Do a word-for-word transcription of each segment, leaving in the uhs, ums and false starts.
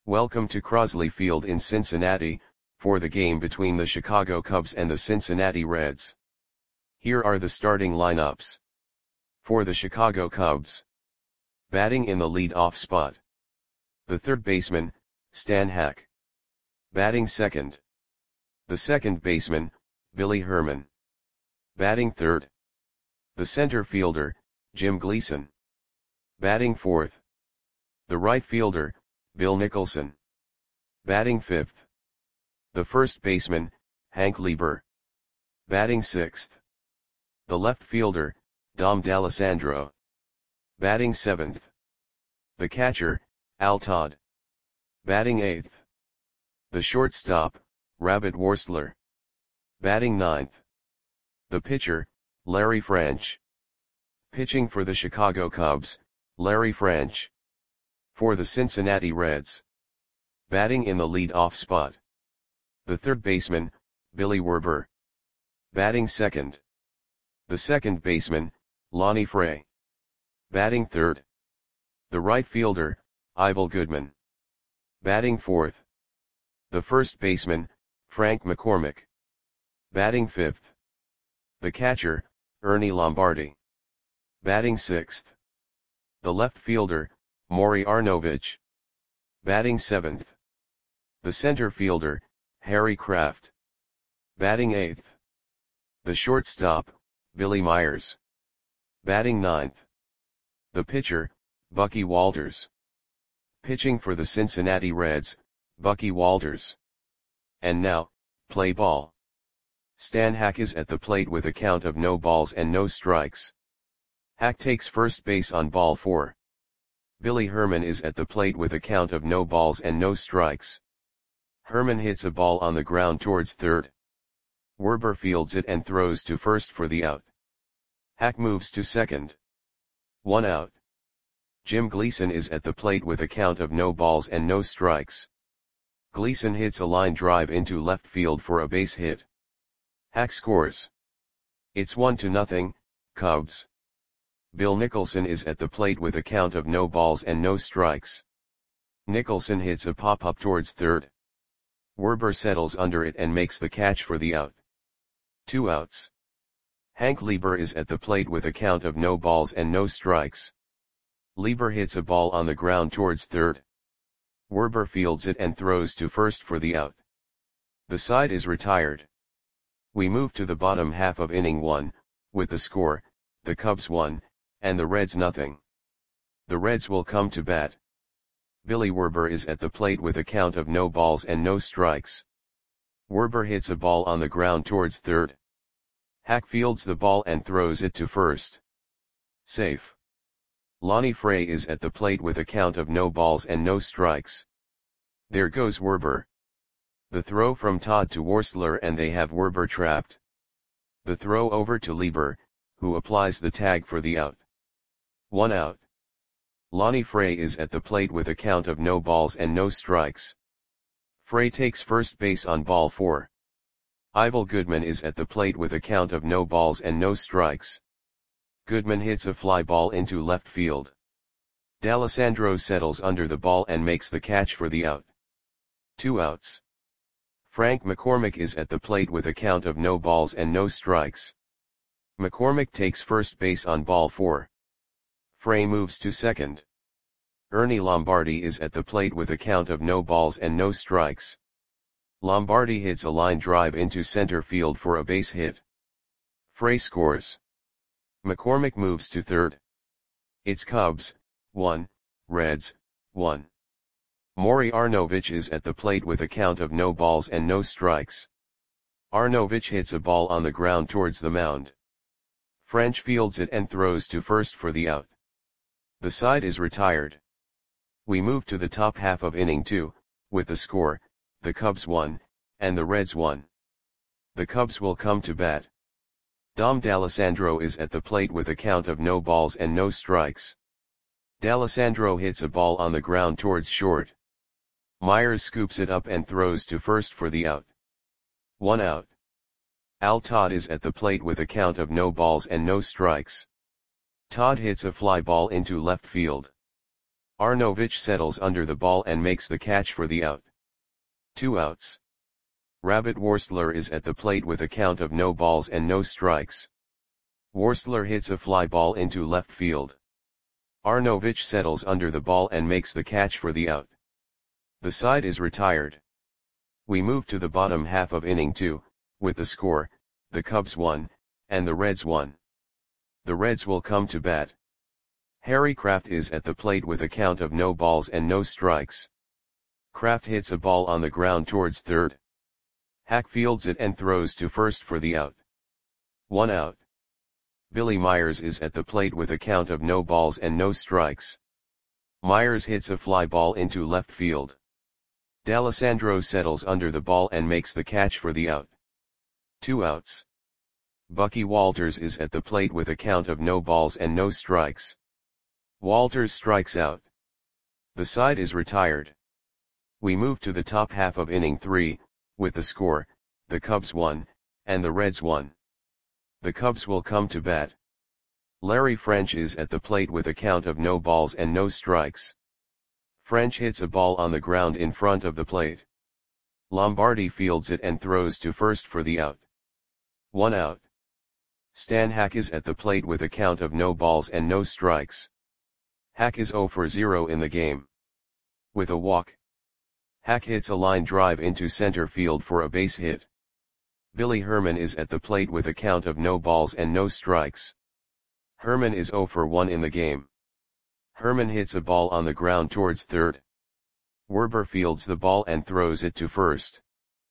Welcome to Crosley Field in Cincinnati, for the game between the Chicago Cubs and the Cincinnati Reds. Here are the starting lineups. For the Chicago Cubs. Batting in the lead-off spot. The third baseman, Stan Hack. Batting second. The second baseman, Billy Herman. Batting third. The center fielder, Jim Gleason. Batting fourth. The right fielder, Bill Nicholson. Batting fifth. The first baseman, Hank Lieber. Batting sixth. The left fielder, Dom D'Alessandro. Batting seventh. The catcher, Al Todd. Batting eighth. The shortstop, Rabbit Worstler. Batting ninth. The pitcher, Larry French. Pitching for the Chicago Cubs, Larry French. For the Cincinnati Reds. Batting in the lead-off spot. The third baseman, Billy Werber. Batting second. The second baseman, Lonnie Fray. Batting third. The right fielder, Ivel Goodman. Batting fourth. The first baseman, Frank McCormick. Batting fifth. The catcher, Ernie Lombardi. Batting sixth. The left fielder, Maury Arnovich. Batting seventh. The center fielder, Harry Kraft. Batting eighth. The shortstop, Billy Myers. Batting ninth. The pitcher, Bucky Walters. Pitching for the Cincinnati Reds, Bucky Walters. And now, play ball. Stan Hack is at the plate with a count of no balls and no strikes. Hack takes first base on ball four. Billy Herman is at the plate with a count of no balls and no strikes. Herman hits a ball on the ground towards third. Werber fields it and throws to first for the out. Hack moves to second. One out. Jim Gleason is at the plate with a count of no balls and no strikes. Gleason hits a line drive into left field for a base hit. Hack scores. It's one to nothing, Cubs. Bill Nicholson is at the plate with a count of no balls and no strikes. Nicholson hits a pop-up towards third. Werber settles under it and makes the catch for the out. Two outs. Hank Lieber is at the plate with a count of no balls and no strikes. Lieber hits a ball on the ground towards third. Werber fields it and throws to first for the out. The side is retired. We move to the bottom half of inning one, with the score, the Cubs one, and the Reds nothing. The Reds will come to bat. Billy Werber is at the plate with a count of no balls and no strikes. Werber hits a ball on the ground towards third. Hack fields the ball and throws it to first. Safe. Lonnie Fray is at the plate with a count of no balls and no strikes. There goes Werber. The throw from Todd to Worstler and they have Werber trapped. The throw over to Lieber, who applies the tag for the out. One out. Lonnie Fray is at the plate with a count of no balls and no strikes. Fray takes first base on ball four. Ivel Goodman is at the plate with a count of no balls and no strikes. Goodman hits a fly ball into left field. D'Alessandro settles under the ball and makes the catch for the out. Two outs. Frank McCormick is at the plate with a count of no balls and no strikes. McCormick takes first base on ball four. Fray moves to second. Ernie Lombardi is at the plate with a count of no balls and no strikes. Lombardi hits a line drive into center field for a base hit. Fray scores. McCormick moves to third. It's Cubs, one, Reds, one. Maury Arnovich is at the plate with a count of no balls and no strikes. Arnovich hits a ball on the ground towards the mound. French fields it and throws to first for the out. The side is retired. We move to the top half of inning two, with the score, the Cubs one, and the Reds one. The Cubs will come to bat. Dom D'Alessandro is at the plate with a count of no balls and no strikes. D'Alessandro hits a ball on the ground towards short. Myers scoops it up and throws to first for the out. One out. Al Todd is at the plate with a count of no balls and no strikes. Todd hits a fly ball into left field. Arnovich settles under the ball and makes the catch for the out. Two outs. Rabbit Worstler is at the plate with a count of no balls and no strikes. Worstler hits a fly ball into left field. Arnovich settles under the ball and makes the catch for the out. The side is retired. We move to the bottom half of inning two, with the score, the Cubs won, and the Reds won. The Reds will come to bat. Harry Kraft is at the plate with a count of no balls and no strikes. Kraft hits a ball on the ground towards third. Hack fields it and throws to first for the out. One out. Billy Myers is at the plate with a count of no balls and no strikes. Myers hits a fly ball into left field. D'Alessandro settles under the ball and makes the catch for the out. Two outs. Bucky Walters is at the plate with a count of no balls and no strikes. Walters strikes out. The side is retired. We move to the top half of inning three, with the score, the Cubs won, and the Reds won. The Cubs will come to bat. Larry French is at the plate with a count of no balls and no strikes. French hits a ball on the ground in front of the plate. Lombardi fields it and throws to first for the out. One out. Stan Hack is at the plate with a count of no balls and no strikes. Hack is zero for zero in the game. With a walk. Hack hits a line drive into center field for a base hit. Billy Herman is at the plate with a count of no balls and no strikes. Herman is zero for one in the game. Herman hits a ball on the ground towards third. Werber fields the ball and throws it to first.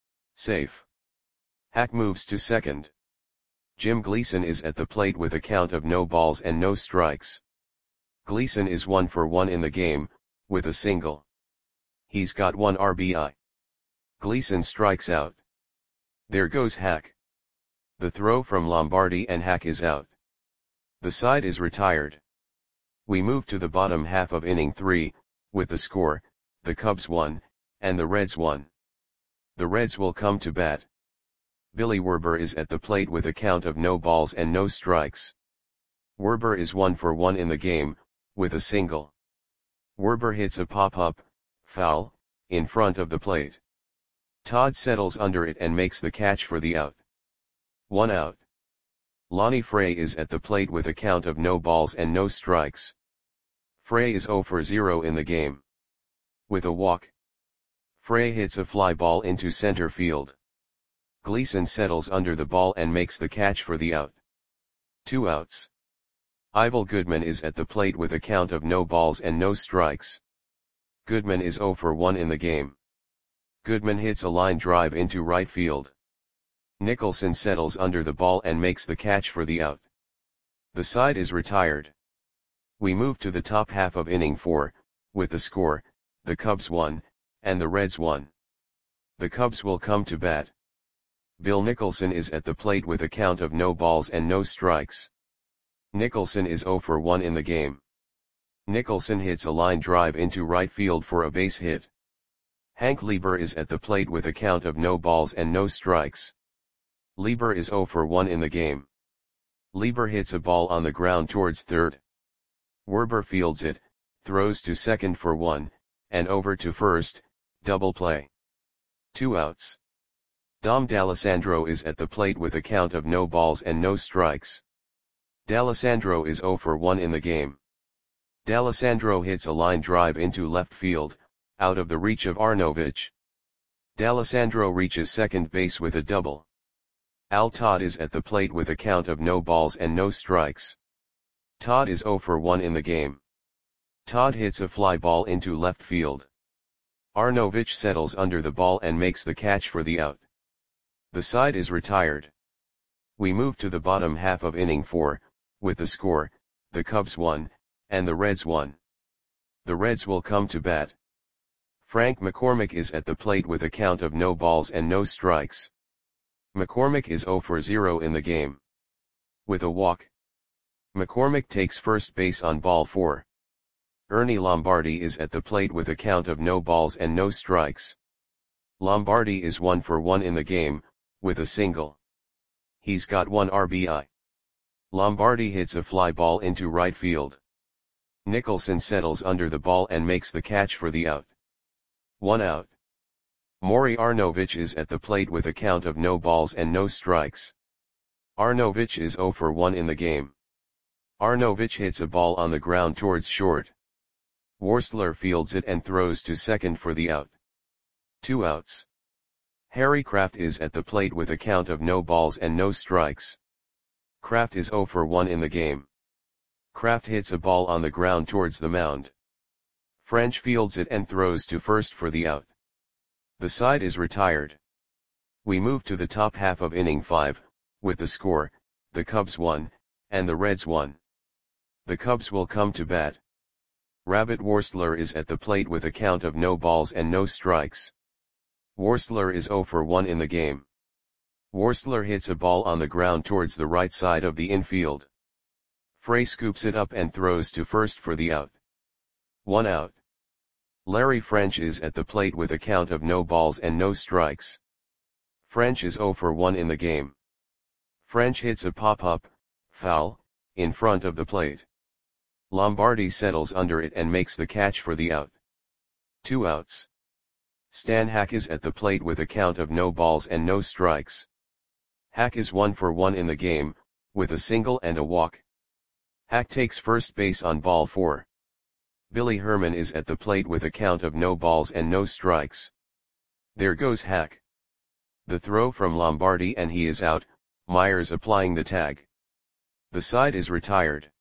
Safe. Hack moves to second. Jim Gleason is at the plate with a count of no balls and no strikes. Gleason is one for one in the game, with a single. He's got one R B I. Gleason strikes out. There goes Hack. The throw from Lombardi and Hack is out. The side is retired. We move to the bottom half of inning three, with the score, the Cubs won, and the Reds won. The Reds will come to bat. Billy Werber is at the plate with a count of no balls and no strikes. Werber is one for one in the game, with a single. Werber hits a pop-up, foul, in front of the plate. Todd settles under it and makes the catch for the out. One out. Lonnie Frey is at the plate with a count of no balls and no strikes. Frey is zero for zero in the game. With a walk. Frey hits a fly ball into center field. Gleason settles under the ball and makes the catch for the out. Two outs. Ivel Goodman is at the plate with a count of no balls and no strikes. Goodman is zero for one in the game. Goodman hits a line drive into right field. Nicholson settles under the ball and makes the catch for the out. The side is retired. We move to the top half of inning four, with the score, the Cubs won, and the Reds won. The Cubs will come to bat. Bill Nicholson is at the plate with a count of no balls and no strikes. Nicholson is zero for one in the game. Nicholson hits a line drive into right field for a base hit. Hank Lieber is at the plate with a count of no balls and no strikes. Lieber is zero for one in the game. Lieber hits a ball on the ground towards third. Werber fields it, throws to second for one, and over to first, double play. Two outs. Dom D'Alessandro is at the plate with a count of no balls and no strikes. D'Alessandro is zero for one in the game. D'Alessandro hits a line drive into left field, out of the reach of Arnovich. D'Alessandro reaches second base with a double. Al Todd is at the plate with a count of no balls and no strikes. Todd is zero for one in the game. Todd hits a fly ball into left field. Arnovich settles under the ball and makes the catch for the out. The side is retired. We move to the bottom half of inning four, with the score, the Cubs won, and the Reds won. The Reds will come to bat. Frank McCormick is at the plate with a count of no balls and no strikes. McCormick is zero for zero in the game. With a walk. McCormick takes first base on ball four. Ernie Lombardi is at the plate with a count of no balls and no strikes. Lombardi is one for one in the game, with a single. He's got one R B I. Lombardi hits a fly ball into right field. Nicholson settles under the ball and makes the catch for the out. One out. Maury Arnovich is at the plate with a count of no balls and no strikes. Arnovich is zero for one in the game. Arnovich hits a ball on the ground towards short. Worstler fields it and throws to second for the out. Two outs. Harry Kraft is at the plate with a count of no balls and no strikes. Kraft is zero for one in the game. Kraft hits a ball on the ground towards the mound. French fields it and throws to first for the out. The side is retired. We move to the top half of inning five, with the score, the Cubs won, and the Reds won. The Cubs will come to bat. Rabbit Worstler is at the plate with a count of no balls and no strikes. Worstler is zero for one in the game. Worstler hits a ball on the ground towards the right side of the infield. Frey scoops it up and throws to first for the out. One out. Larry French is at the plate with a count of no balls and no strikes. French is zero for one in the game. French hits a pop-up, foul, in front of the plate. Lombardi settles under it and makes the catch for the out. Two outs. Stan Hack is at the plate with a count of no balls and no strikes. Hack is one for one in the game, with a single and a walk. Hack takes first base on ball four. Billy Herman is at the plate with a count of no balls and no strikes. There goes Hack. The throw from Lombardi and he is out, Myers applying the tag. The side is retired.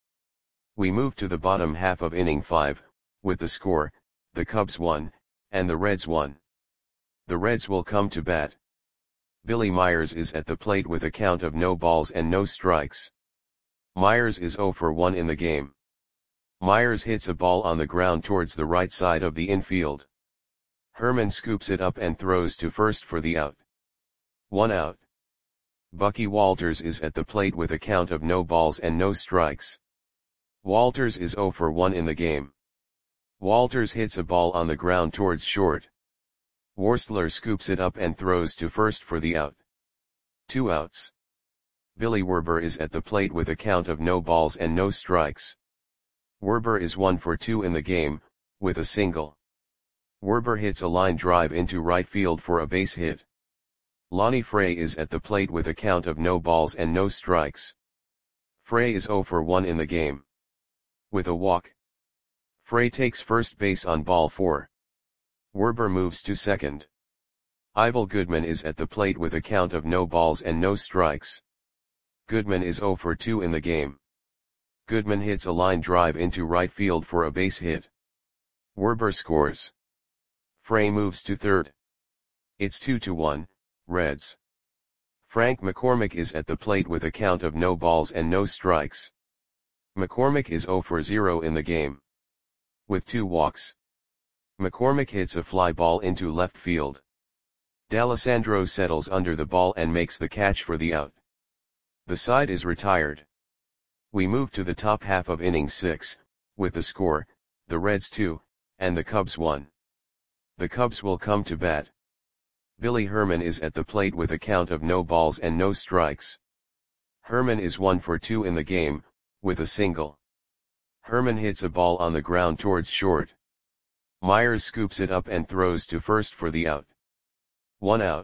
We move to the bottom half of inning five, with the score, the Cubs won, and the Reds won. The Reds will come to bat. Billy Myers is at the plate with a count of no balls and no strikes. Myers is zero for one in the game. Myers hits a ball on the ground towards the right side of the infield. Herman scoops it up and throws to first for the out. One out. Bucky Walters is at the plate with a count of no balls and no strikes. Walters is zero for one in the game. Walters hits a ball on the ground towards short. Worstler scoops it up and throws to first for the out. Two outs. Billy Werber is at the plate with a count of no balls and no strikes. Werber is one for two in the game, with a single. Werber hits a line drive into right field for a base hit. Lonnie Frey is at the plate with a count of no balls and no strikes. Frey is zero for one in the game. With a walk. Frey takes first base on ball four. Werber moves to second. Ivel Goodman is at the plate with a count of no balls and no strikes. Goodman is zero for two in the game. Goodman hits a line drive into right field for a base hit. Werber scores. Frey moves to third. It's two to one, Reds. Frank McCormick is at the plate with a count of no balls and no strikes. McCormick is zero for zero in the game. With two walks. McCormick hits a fly ball into left field. D'Alessandro settles under the ball and makes the catch for the out. The side is retired. We move to the top half of inning six, with the score, the Reds two, and the Cubs one. The Cubs will come to bat. Billy Herman is at the plate with a count of no balls and no strikes. Herman is one for two in the game, with a single. Herman hits a ball on the ground towards short. Myers scoops it up and throws to first for the out. One out.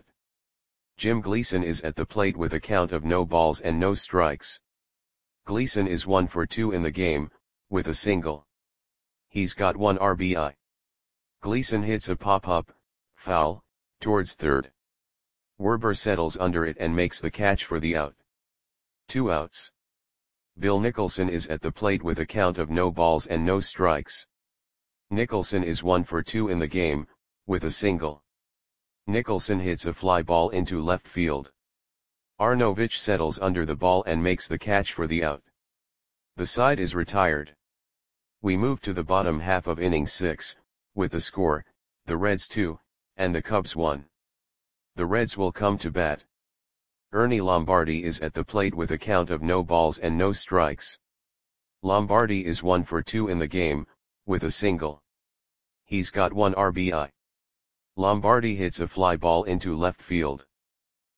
Jim Gleason is at the plate with a count of no balls and no strikes. Gleason is one for two in the game, with a single. He's got one R B I. Gleason hits a pop-up, foul, towards third. Werber settles under it and makes the catch for the out. Two outs. Bill Nicholson is at the plate with a count of no balls and no strikes. Nicholson is one for two in the game, with a single. Nicholson hits a fly ball into left field. Arnovich settles under the ball and makes the catch for the out. The side is retired. We move to the bottom half of inning six, with the score, the Reds two, and the Cubs one. The Reds will come to bat. Ernie Lombardi is at the plate with a count of no balls and no strikes. Lombardi is one for two in the game, with a single. He's got one R B I. Lombardi hits a fly ball into left field.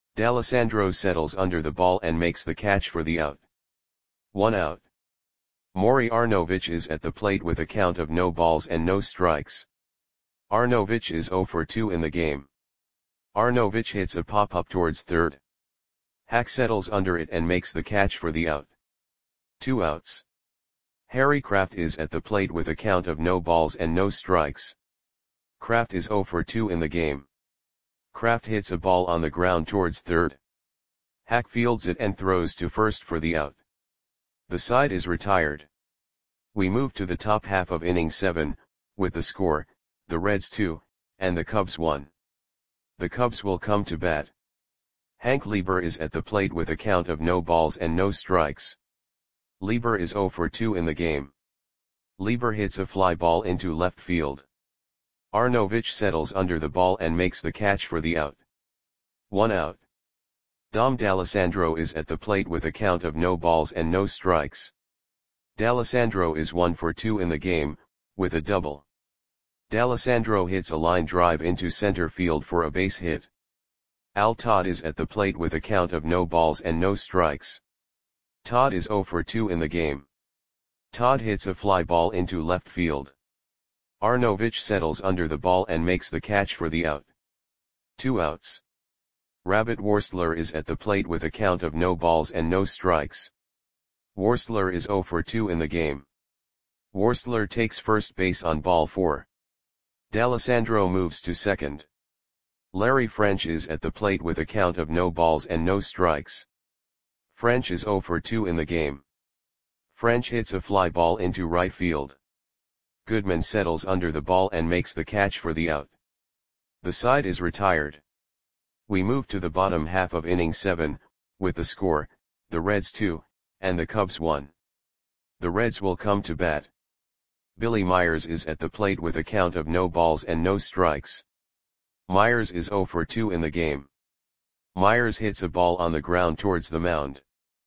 D'Alessandro settles under the ball and makes the catch for the out. One out. Maury Arnautovic is at the plate with a count of no balls and no strikes. Arnautovic is zero for two in the game. Arnautovic hits a pop-up towards third. Hack settles under it and makes the catch for the out. Two outs. Harry Kraft is at the plate with a count of no balls and no strikes. Kraft is zero for two in the game. Kraft hits a ball on the ground towards third. Hack fields it and throws to first for the out. The side is retired. We move to the top half of inning seven, with the score, the Reds two, and the Cubs one. The Cubs will come to bat. Hank Lieber is at the plate with a count of no balls and no strikes. Lieber is zero for two in the game. Lieber hits a fly ball into left field. Arnautovic settles under the ball and makes the catch for the out. One out. Dom D'Alessandro is at the plate with a count of no balls and no strikes. D'Alessandro is one for two in the game, with a double. D'Alessandro hits a line drive into center field for a base hit. Al Todd is at the plate with a count of no balls and no strikes. Todd is zero for two in the game. Todd hits a fly ball into left field. Arnautovic settles under the ball and makes the catch for the out. Two outs. Rabbit Worstler is at the plate with a count of no balls and no strikes. Worstler is zero for two in the game. Worstler takes first base on ball four. D'Alessandro moves to second. Larry French is at the plate with a count of no balls and no strikes. French is zero for two in the game. French hits a fly ball into right field. Goodman settles under the ball and makes the catch for the out. The side is retired. We move to the bottom half of inning seven, with the score, the Reds two, and the Cubs one. The Reds will come to bat. Billy Myers is at the plate with a count of no balls and no strikes. Myers is zero for two in the game. Myers hits a ball on the ground towards the mound.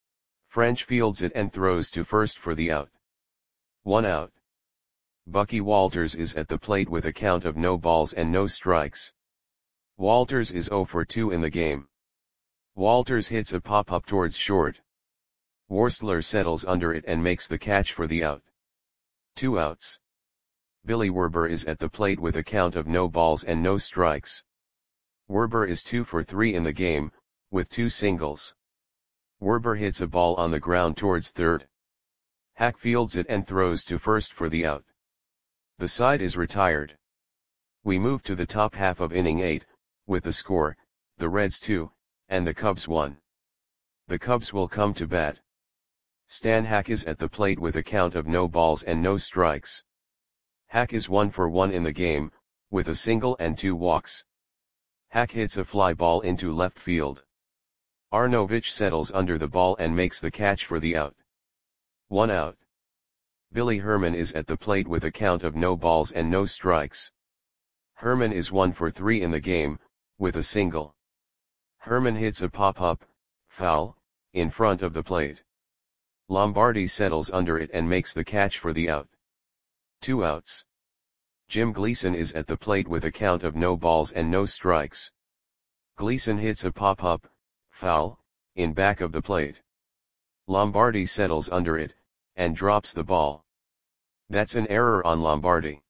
French fields it and throws to first for the out. One out. Bucky Walters is at the plate with a count of no balls and no strikes. Walters is zero for two in the game. Walters hits a pop-up towards short. Worstler settles under it and makes the catch for the out. Two outs. Billy Werber is at the plate with a count of no balls and no strikes. Werber is two for three in the game, with two singles. Werber hits a ball on the ground towards third. Hack fields it and throws to first for the out. The side is retired. We move to the top half of inning eight, with the score, the Reds two, and the Cubs one. The Cubs will come to bat. Stan Hack is at the plate with a count of no balls and no strikes. Hack is one for one in the game, with a single and two walks. Hack hits a fly ball into left field. Arnautovic settles under the ball and makes the catch for the out. One out. Billy Herman is at the plate with a count of no balls and no strikes. Herman is one for three in the game, with a single. Herman hits a pop-up, foul, in front of the plate. Lombardi settles under it and makes the catch for the out. Two outs. Jim Gleason is at the plate with a count of no balls and no strikes. Gleason hits a pop-up, foul, in back of the plate. Lombardi settles under it, and drops the ball. That's an error on Lombardi.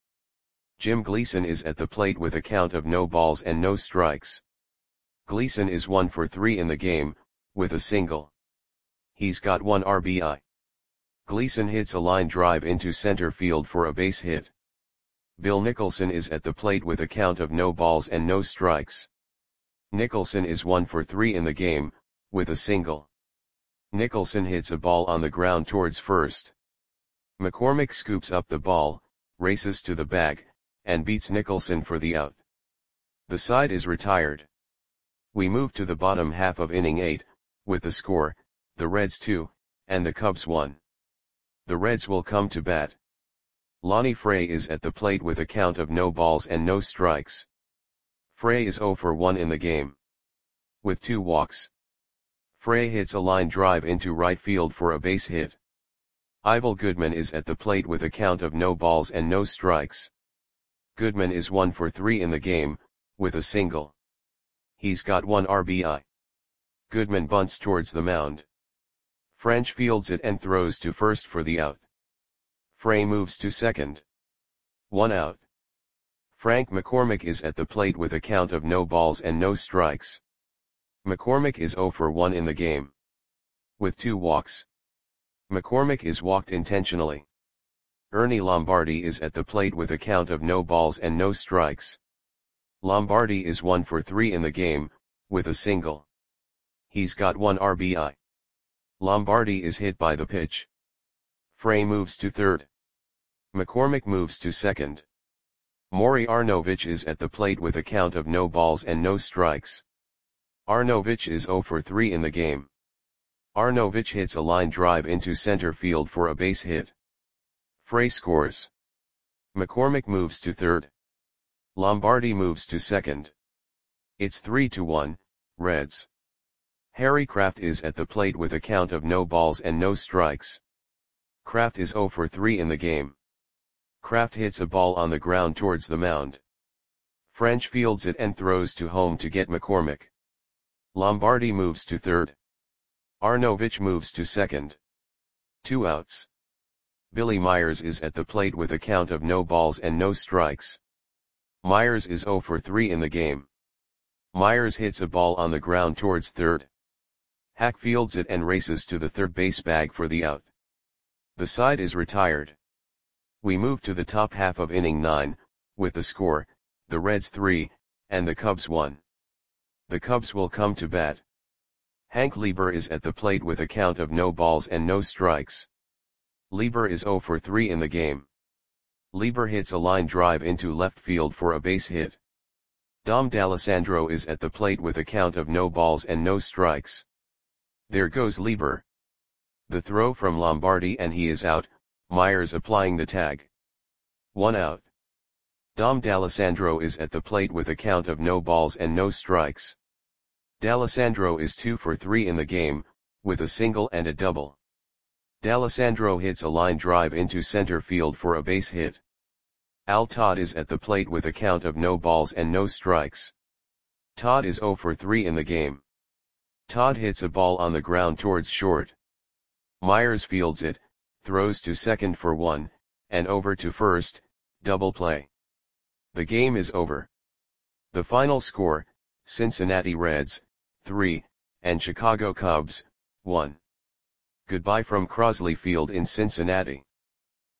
Jim Gleason is at the plate with a count of no balls and no strikes. Gleason is one for three in the game, with a single. He's got one R B I. Gleason hits a line drive into center field for a base hit. Bill Nicholson is at the plate with a count of no balls and no strikes. Nicholson is one for three in the game, with a single. Nicholson hits a ball on the ground towards first. McCormick scoops up the ball, races to the bag, and beats Nicholson for the out. The side is retired. We move to the bottom half of inning eight, with the score, the Reds two, and the Cubs one. The Reds will come to bat. Lonnie Frey is at the plate with a count of no balls and no strikes. Frey is zero for one in the game. With two walks. Frey hits a line drive into right field for a base hit. Ivel Goodman is at the plate with a count of no balls and no strikes. Goodman is one for three in the game, with a single. He's got one R B I. Goodman bunts towards the mound. French fields it and throws to first for the out. Frey moves to second. One out. Frank McCormick is at the plate with a count of no balls and no strikes. McCormick is zero for one in the game. With two walks. McCormick is walked intentionally. Ernie Lombardi is at the plate with a count of no balls and no strikes. Lombardi is one for three in the game, with a single. He's got one R B I. Lombardi is hit by the pitch. Frey moves to third. McCormick moves to second. Maury Arnovich is at the plate with a count of no balls and no strikes. Arnovich is zero for three in the game. Arnovich hits a line drive into center field for a base hit. Frey scores. McCormick moves to third. Lombardi moves to second. It's three to one, Reds. Harry Kraft is at the plate with a count of no balls and no strikes. Kraft is zero for three in the game. Kraft hits a ball on the ground towards the mound. French fields it and throws to home to get McCormick. Lombardi moves to third. Arnovich moves to second. Two outs. Billy Myers is at the plate with a count of no balls and no strikes. Myers is zero for three in the game. Myers hits a ball on the ground towards third. Hack fields it and races to the third base bag for the out. The side is retired. We move to the top half of inning nine, with the score, the Reds three, and the Cubs one. The Cubs will come to bat. Hank Lieber is at the plate with a count of no balls and no strikes. Lieber is zero for three in the game. Lieber hits a line drive into left field for a base hit. Dom D'Alessandro is at the plate with a count of no balls and no strikes. There goes Lieber. The throw from Lombardi and he is out, Myers applying the tag. One out. Dom D'Alessandro is at the plate with a count of no balls and no strikes. D'Alessandro is two for three in the game, with a single and a double. D'Alessandro hits a line drive into center field for a base hit. Al Todd is at the plate with a count of no balls and no strikes. Todd is zero for three in the game. Todd hits a ball on the ground towards short. Myers fields it, throws to second for one, and over to first, double play. The game is over. The final score, Cincinnati Reds, three, and Chicago Cubs, one. Goodbye from Crosley Field in Cincinnati.